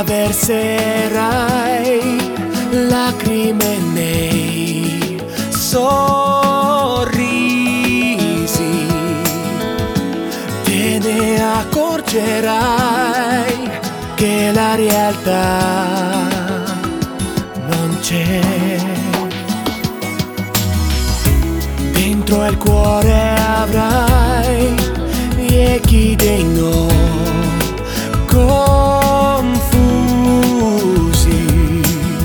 verserai lacrime nei sorrisi, te ne accorgerai che la realtà non c'è. Dentro il cuore avrai gli echi dei no confusi.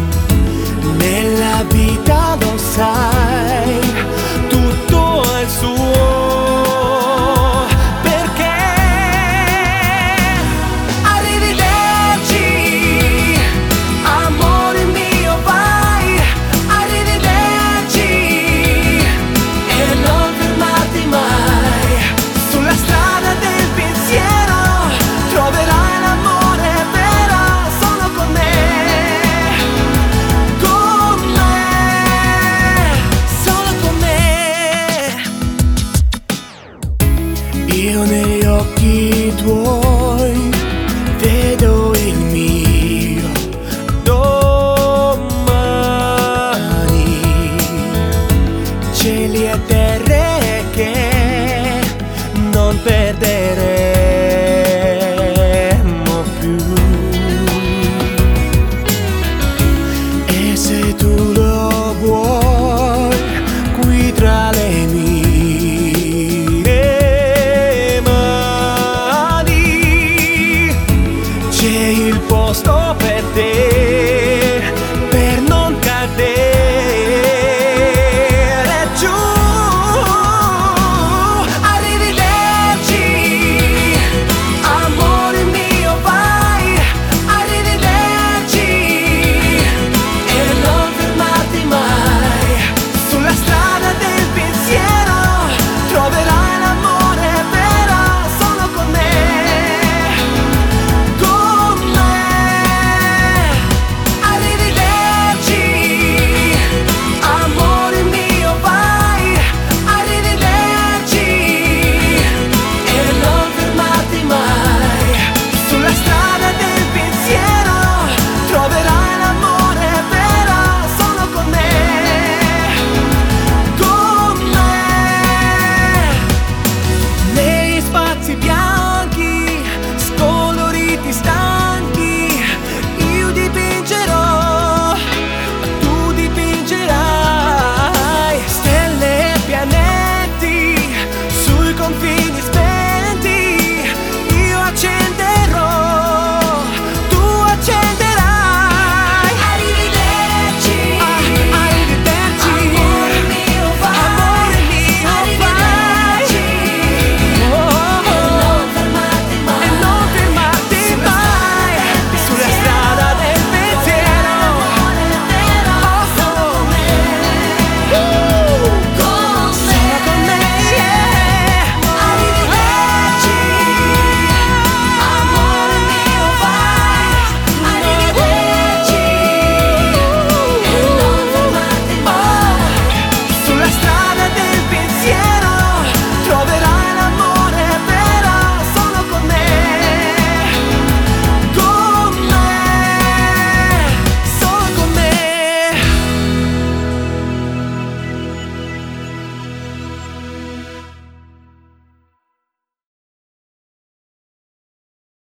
Nella vita lo sai, tutto è suo, perché arrivederci, amore mio, vai, arrivederci e non fermarti mai. Sulla strada del pensiero troverai l'amore vero, solo con me, solo con me. Io negli occhi tuoi vedo il mio domani, cieli e terre che non perderemo più. E se tu lo vuoi, qui tra le mie mani c'è il posto per te.